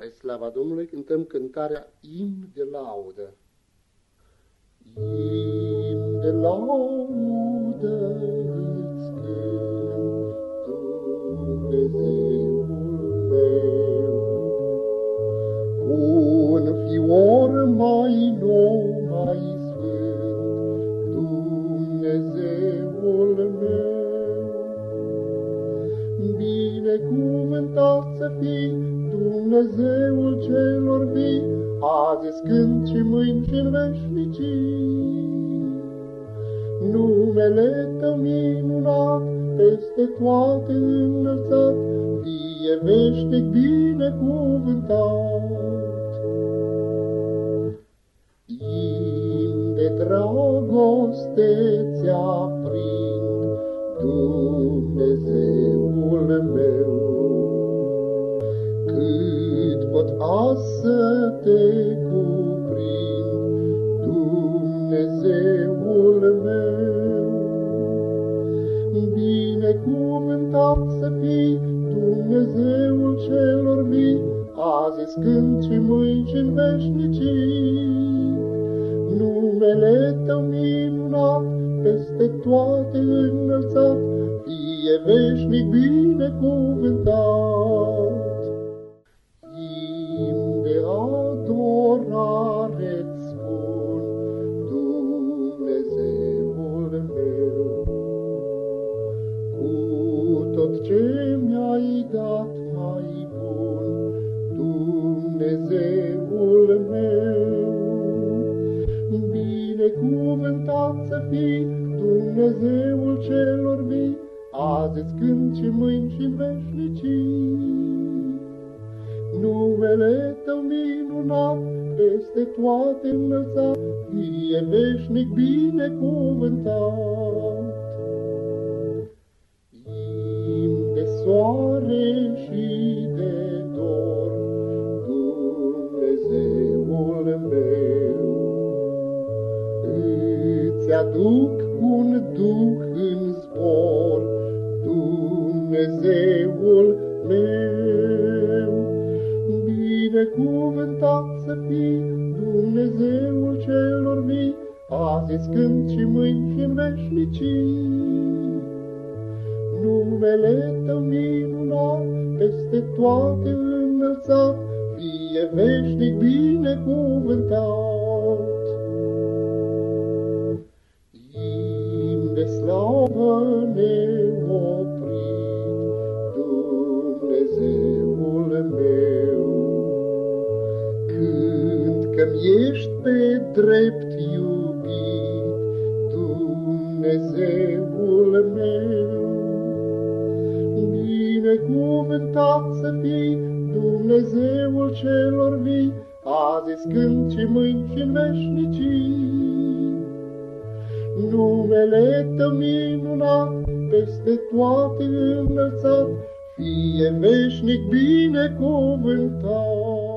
Spre slava Domnului cântăm cântarea Imn de laudă. Imn de laudă îți cânt, Dumnezeul meu, cu un fior mai nou, mai sfânt, Dumnezeul meu. Binecuvântat să fii, Dumnezeul celor vii, azi-ți cânt și mâini și-n veșnicii. Numele Tău minunat, peste toate înălțat, fie veșnic binecuvântat. Imn de dragoste ți-aprind, Dumnezeul meu, cât pot azi să te cuprind, Dumnezeul meu. Binecuvântat să fii, Dumnezeul celor vii, azi-ți cânt și mâini și-n veșnicii. Numele Tău minunat, peste toate înălțat, fie veșnic binecuvântat. Imn de adorare-ți spun, Dumnezeul meu, cu tot ce mi-ai dat mai bun, Dumnezeul meu. Binecuvântat să fii, Dumnezeul celor vii, azi-ți cânt și mâini și-n veșnicii. Numele Tău minunat, peste toate înălțat, fie veșnic binecuvântat. Imn de soare și de dor, Dumnezeul meu, îți aduc un duh în zbor, Dumnezeul meu. Binecuvântat să fii, Dumnezeul celor vii, azi-ți cânt și mâini și-n veșnicii. Numele Tău minunat, peste toate înălțat, fie veșnic binecuvântat. De slavă neoprit, Dumnezeul meu, cânt că-mi ești pe drept iubit, Dumnezeul meu. Binecuvântat să fii, Dumnezeul celor vii, azi-ți cânt și mâini și-n veșnicii. Numele Tău minunat, peste toate înălțat, fie veșnic binecuvântat.